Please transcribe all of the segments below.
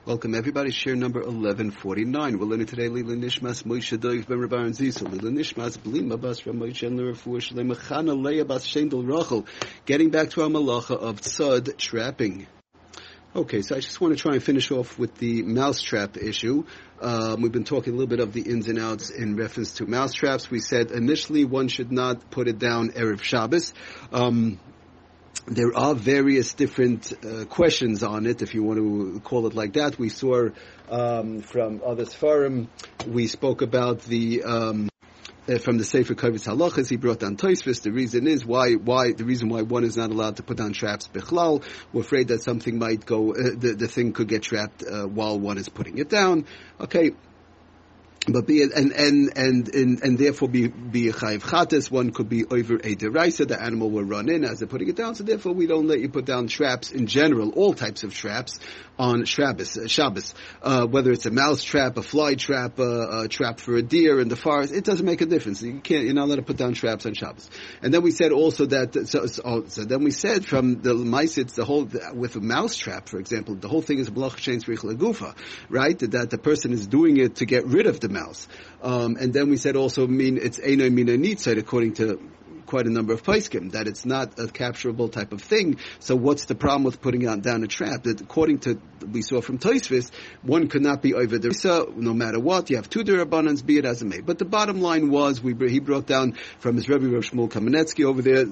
Welcome everybody, share number 1149. We're learning today Lila Nishmas Moshe Doiv Ben Rabbi Zisa, Lila Nishmas Blima Bas Ram Moshe and Lerafu Shalem Chana Leah Bas Shendel Rachel. Getting back to our malacha of tzad trapping. Okay, so I just want to try and finish off with the mousetrap issue. We've been talking a little bit of the ins and outs in reference to mousetraps. We said initially one should not put it down Erev Shabbos. There are various different questions on it, if you want to call it like that. We saw from other Sfarim, we spoke about the from the Sefer Kovitz Halachas, he brought down Tosfos. The reason is the reason why one is not allowed to put down traps bichlal. We're afraid that something might go, the thing could get trapped while one is putting it down. Okay. But and therefore be a chayiv chatas. One could be over a deraisa. The animal will run in as they're putting it down. So therefore, we don't let you put down traps in general, all types of traps on Shabbos. Whether it's a mouse trap, a fly trap, a trap for a deer in the forest, it doesn't make a difference. You're not allowed to put down traps on Shabbos. And then we said also that. So then we said from the ma'aser, with a mouse trap, for example, the whole thing is malacha shein tzrich legufa, right? That the person is doing it to get rid of the mouse. And then we said also it's eino mina nitzad, according to quite a number of poskim, that it's not a capturable type of thing. So what's the problem with putting down a trap? That according to, we saw from Tosfos, one could not be over the risa, no matter what. You have two derabbanans, be it as it may. But the bottom line was, he brought down from his Rebbe Rav Shmuel Kamenetsky over there,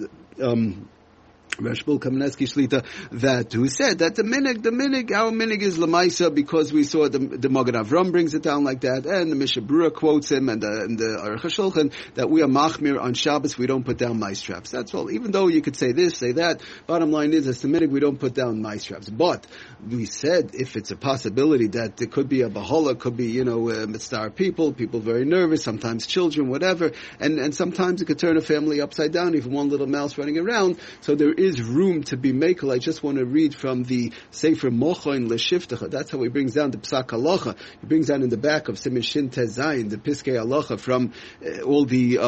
Rav Shmuel Kamenetsky Shlita, that who said that our minig is lamaisa, because we saw the Magen Avram brings it down like that, and the Mishnah Berurah quotes him, and the Aruch HaShulchan, that we are machmir on Shabbos, we don't put down mice traps. That's all. Even though you could say this, say that, bottom line is, as the minig, we don't put down mice traps. But we said, if it's a possibility that there could be a bahola, could be, mitzvah people very nervous, sometimes children, whatever, and sometimes it could turn a family upside down, even one little mouse running around. So there is room to be makel. I just want to read from the Sefer Mochain L'Shiftecha. That's how he brings down the Psak Halacha. He brings down in the back of Siman Shin Tez Zayin, the Piskei Halacha, from all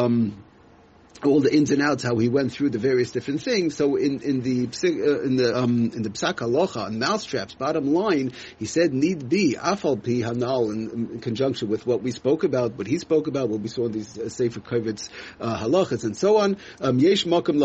the ins and outs, how he went through the various different things. So in the Psak Halacha on mousetraps, bottom line, he said need be afal pi hanal, in conjunction with what we spoke about, what he spoke about, what we saw in these Sefer Kovitz halachas and so on. Yesh makam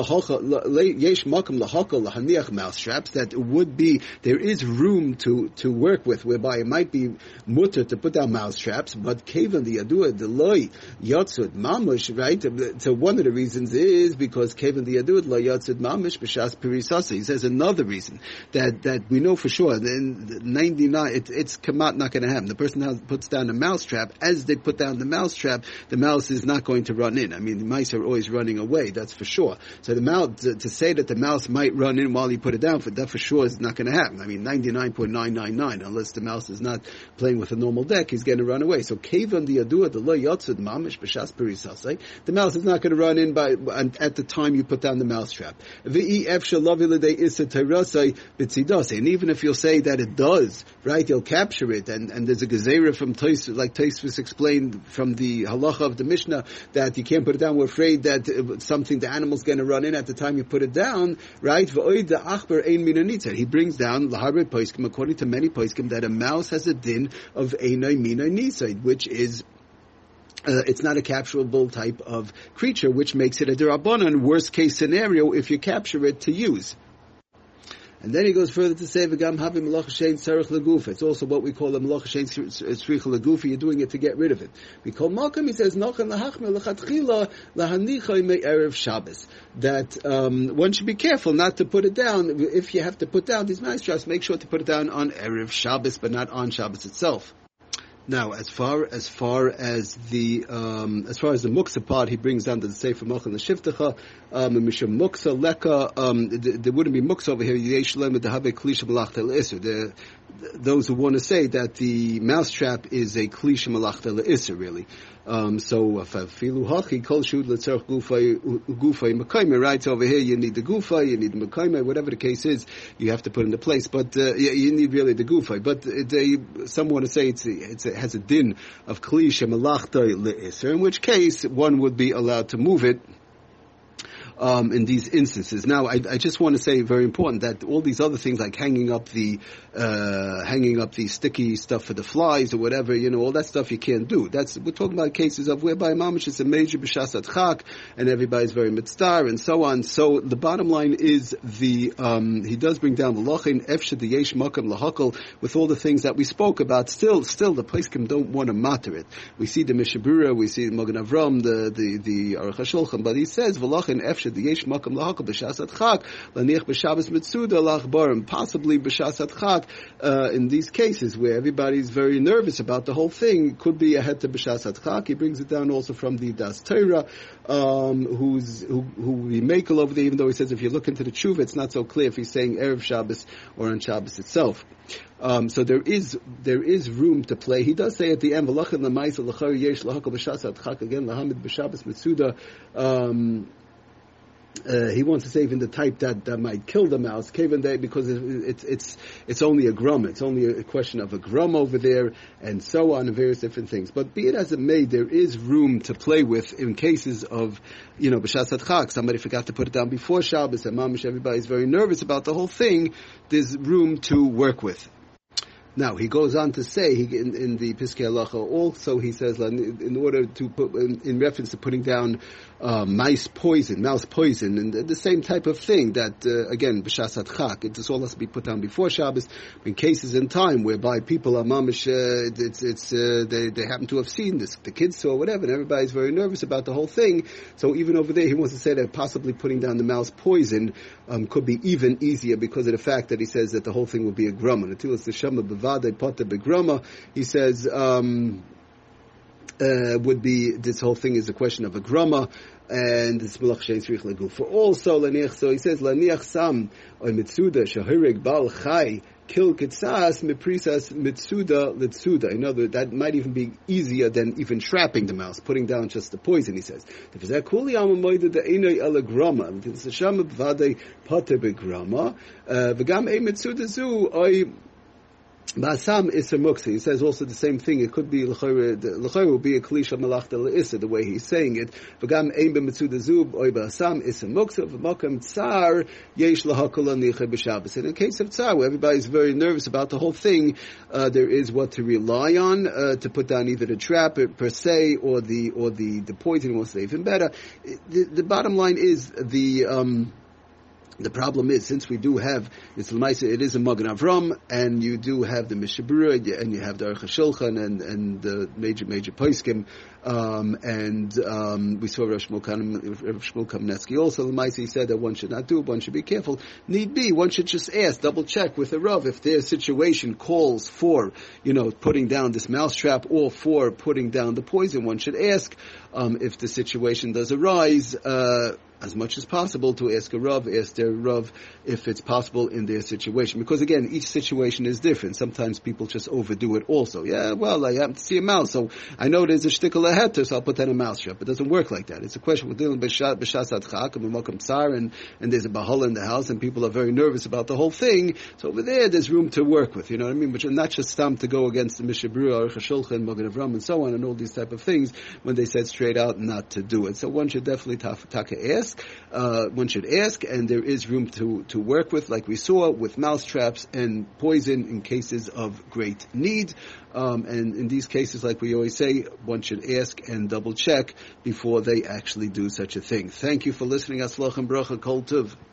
lahakal lahaniach mousetraps, that would be, there is room to work with, whereby it might be mutter to put down mousetraps, but kevan the yadua the loy yatzud mamush, right? So one of the reasons is because Kevin the Yadud la yatzid mamish b'shas perisasa. He says another reason that we know for sure. Then 99, it's kamat not going to happen. The person puts down a mouse trap. As they put down the mouse trap, the mouse is not going to run in. I mean, the mice are always running away. That's for sure. So the mouse, to say that the mouse might run in while you put it down, that for sure is not going to happen. I mean, 99.999, unless the mouse is not playing with a normal deck, he's going to run away. So Kevin the Yadud the la yatzid mamish b'shas perisasa. The mouse is not going to run in at the time you put down the mousetrap. And even if you'll say that it does, right, you'll capture it, and there's a gezerah from Tosfos, like Tosfos explained from the halacha of the Mishnah, that you can't put it down, we're afraid that the animal's going to run in at the time you put it down, right? He brings down, according to many poskim, that a mouse has a din of einay minay nisaid, which is it's not a capturable type of creature, which makes it a derabanan, worst case scenario, if you capture it, to use. And then he goes further to say, "V'gam havi malacha shein tzarich legufa." It's also what we call a malacha shein tzarich legufa. You're doing it to get rid of it. We call malkam. He says, "Nachan lahachmir lechatchila lahanicha me'erev Shabbos." That one should be careful not to put it down. If you have to put down these mouse traps, make sure to put it down on erev Shabbos, but not on Shabbos itself. Now, as far as the muksa part, he brings down to the Sefer Mochain L'Shiftecha, Mishum muksa leka, there wouldn't be muksa over here, yesh lem dehabe klisha malachta le'isur. Those who want to say that the mousetrap is a klisha malachta le'isur, really. So filu hachi kol shud letzarch gufay mekayme. Right over here, you need the gufay, you need the mekayme, whatever the case is, you have to put into place. But you need really the gufay. But some want to say it has a din of klisha malachta le'isur, in which case one would be allowed to move it. in these instances. Now, I just want to say, very important, that all these other things like hanging up the sticky stuff for the flies or whatever, all that stuff you can't do. We're talking about cases of whereby mamish is a major b'shas adchak and everybody's very mitzvah and so on. So the bottom line is he does bring down the lachin efshad yesh makam lahakol with all the things that we spoke about. Still the poskim don't want to matter it. We see the Mishabura, we see Magen Avram, the Aruch HaShulchan, but he says v'lachin efshad yesh makam lahakol b'shas adchak laniach b'shabbos mitzuda lachbarim, possibly b'shas adchak in these cases where everybody's very nervous about the whole thing. Could be a het to b'shas adchak. He brings it down also from the Das Torah, who we make over there, even though he says if you look into the tshuva, it's not so clear if he's saying Erev Shabbos or on Shabbos itself. So there is room to play. He does say at the end, "V'lachin l'maisa l'chari yesh lahakol b'shas adchak," again lahamid b'shabbos mitzuda. He wants to say even the type that might kill the mouse, because it's only a grum. It's only a question of a grum over there, and so on, and various different things. But be it as it may, there is room to play with in cases of, b'shas adchak. Somebody forgot to put it down before Shabbos, and mamish, everybody's very nervous about the whole thing. There's room to work with. Now, he goes on to say, in the Piskei Halacha also, he says, in order to put, in reference to putting down mouse poison, and the same type of thing that, again, b'shas adchak, this all has to be put down before Shabbos, in cases in time whereby people are mamish, they happen to have seen this, the kids saw whatever, and everybody's very nervous about the whole thing. So even over there, he wants to say that possibly putting down the mouse poison could be even easier because of the fact that he says that the whole thing will be a grumma. Until it's the shema b'vadei poter begrumma, he says, would be, this whole thing is a question of a grumma, and it's melach shein tzrich leguf. For also laniach, so he says laniach sam or mitzuda shahirig bal chai kil kitzas miprisas mitzuda litzuda. In other words, that might even be easier than even trapping the mouse, putting down just the poison. He says if it's kuli amamoida the enoi ela grama, it's a shama b'vadei poter begrama v'gam e mitzuda zu oy. Basam is a muksa. He says also the same thing. It could be l'chayr will be a klisha malachta le'issa, the way he's saying it. V'gam ein b'mitzuda zub oy basam is a muksa v'makam tsar yesh lahakol anicha b'shabbos. In a case of tsar, where everybody's very nervous about the whole thing, there is what to rely on to put down either the trap per se or the poison. Wants to say even better. The bottom line is the problem is, since we do have, it is a Magen Avram, and you do have the Mishabura, and you have the Aruch HaShulchan, and the major poskim, and we saw Rav Shmuel Kamenetsky also, he said that one should not do it, one should be careful. Need be, one should just ask, double check with the Rav, if their situation calls for, putting down this mousetrap, or for putting down the poison, one should ask, if the situation does arise, as much as possible to ask their Rav if it's possible in their situation. Because again, each situation is different. Sometimes people just overdo it also. Yeah, well, I happen to see a mouse, so I know there's a shtickle ahead, so I'll put that in a mouse trap. It doesn't work like that. It's a question, we're dealing with b'shas adchak, and there's a bahala in the house, and people are very nervous about the whole thing. So over there's room to work with, you know what I mean? But not just to go against the Mishabura, Aruch HaShulchan, Magen Avram, and so on, and all these type of things, when they said straight out not to do it. So one should definitely taka ask. One should ask, and there is room to work with, like we saw, with mouse traps and poison in cases of great need. And in these cases, like we always say, one should ask and double check before they actually do such a thing. Thank you for listening. Aslach and bracha, kol tuv.